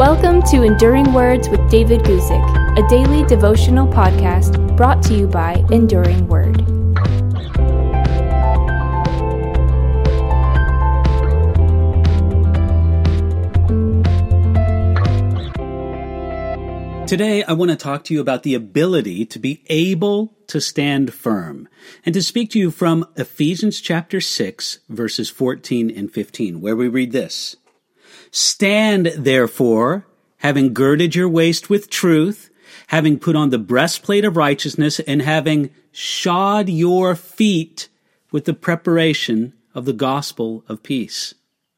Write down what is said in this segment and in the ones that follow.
Welcome to Enduring Words with David Guzik, a daily devotional podcast brought to you by Enduring Word. Today, I want to talk to you about the ability to be able to stand firm, and to speak to you from Ephesians chapter 6, verses 14 and 15, where we read this. Stand, therefore, having girded your waist with truth, having put on the breastplate of righteousness, and having shod your feet with the preparation of the gospel of peace.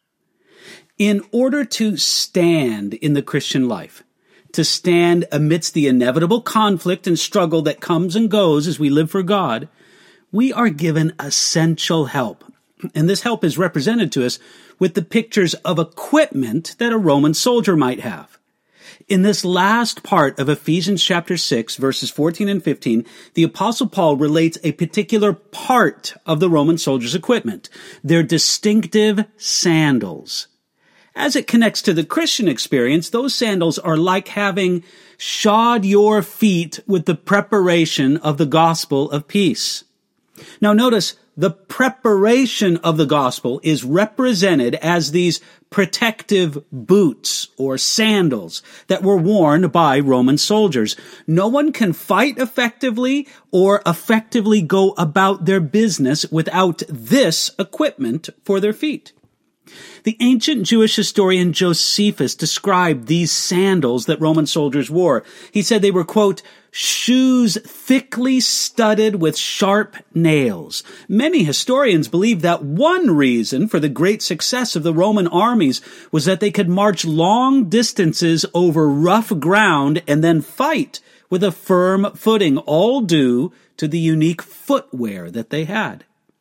In order to stand in the Christian life, to stand amidst the inevitable conflict and struggle that comes and goes as we live for God, we are given essential help. And this help is represented to us with the pictures of equipment that a Roman soldier might have. In this last part of Ephesians chapter 6, verses 14 and 15, the Apostle Paul relates a particular part of the Roman soldier's equipment, their distinctive sandals. As it connects to the Christian experience, those sandals are like having shod your feet with the preparation of the gospel of peace. Now notice, the preparation of the gospel is represented as these protective boots or sandals that were worn by Roman soldiers. No one can fight effectively or effectively go about their business without this equipment for their feet. The ancient Jewish historian Josephus described these sandals that Roman soldiers wore. He said they were, quote, shoes thickly studded with sharp nails. Many historians believe that one reason for the great success of the Roman armies was that they could march long distances over rough ground and then fight with a firm footing, all due to the unique footwear that they had.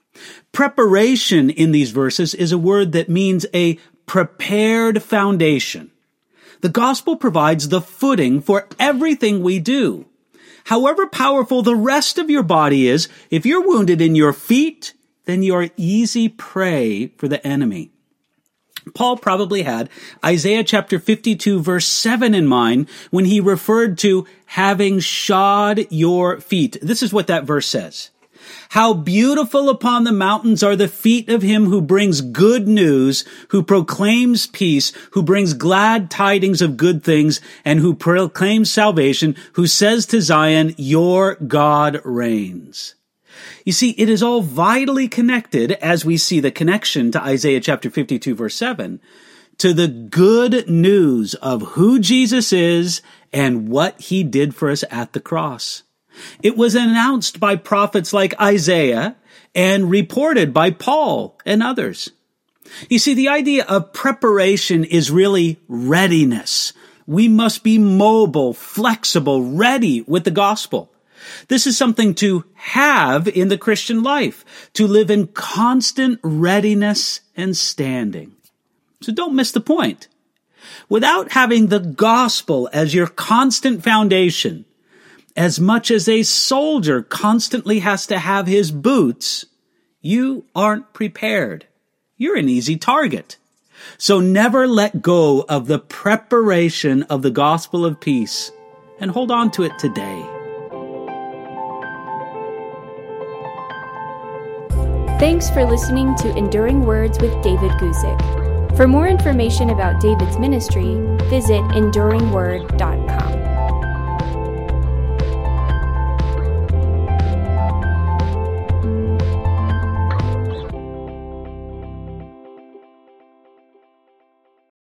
Preparation in these verses is a word that means a prepared foundation. The gospel provides the footing for everything we do. However powerful the rest of your body is, if you're wounded in your feet, then you're easy prey for the enemy. Paul probably had Isaiah chapter 52 verse 7 in mind when he referred to having shod your feet. This is what that verse says. How beautiful upon the mountains are the feet of him who brings good news, who proclaims peace, who brings glad tidings of good things, and who proclaims salvation, who says to Zion, your God reigns. You see, it is all vitally connected, as we see the connection to Isaiah chapter 52 verse 7, to the good news of who Jesus is and what he did for us at the cross. It was announced by prophets like Isaiah and reported by Paul and others. You see, the idea of preparation is really readiness. We must be mobile, flexible, ready with the gospel. This is something to have in the Christian life, to live in constant readiness and standing. So don't miss the point. Without having the gospel as your constant foundation, as much as a soldier constantly has to have his boots, you aren't prepared. You're an easy target. So never let go of the preparation of the gospel of peace, and hold on to it today. Thanks for listening to Enduring Words with David Guzik. For more information about David's ministry, visit enduringword.com.